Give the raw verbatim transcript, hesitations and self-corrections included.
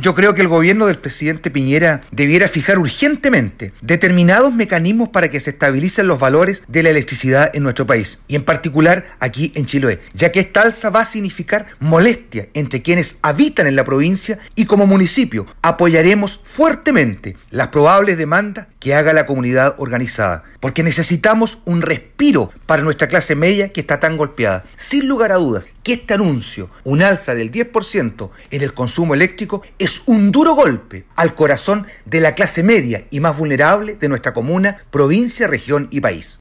yo creo que el gobierno del presidente Piñera debiera fijar urgentemente determinados mecanismos para que se estabilicen los valores de la electricidad en nuestro país, y en particular aquí en Chiloé, ya que esta alza va a significar molestia entre quienes habitan en la provincia, y como municipio apoyaremos fuertemente las probables demandas que haga la comunidad organizada, porque necesitamos un respiro para nuestra clase media que está tan golpeada. Sin lugar a dudas que este anuncio, un alza del diez por ciento en el consumo eléctrico, es un duro golpe al corazón de la clase media y más vulnerable de nuestra comuna, provincia, región y país.